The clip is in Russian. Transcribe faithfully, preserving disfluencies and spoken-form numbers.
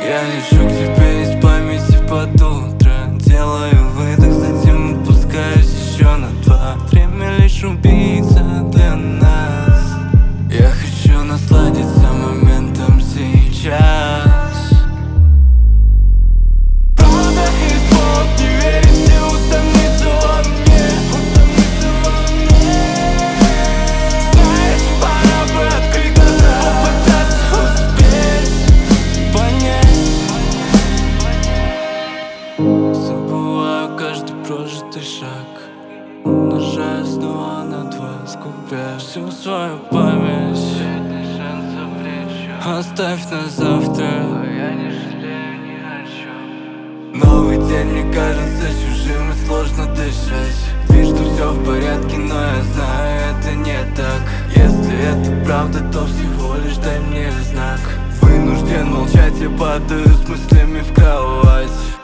Я лечу к тебе из памяти под утро. Делаю выдох, затем опускаюсь еще на два. Время лишь убийца для нас. Я хочу насладиться моментом сейчас. Правда есть повод не верить и усомниться во мне. Знаешь, пора бы открыть глаза, попытаться успеть понять. Забываю каждый прожитый шаг, умножая снова на два, скупя всю свою память. Оставь на завтра, а я не жалею ни о чем. Новый день мне кажется чужим и сложно дышать. Вижу, что все в порядке, но я знаю, это не так. Если это правда, то всего лишь дай мне знак. Вынужден молчать, я падаю с мыслями в кровать.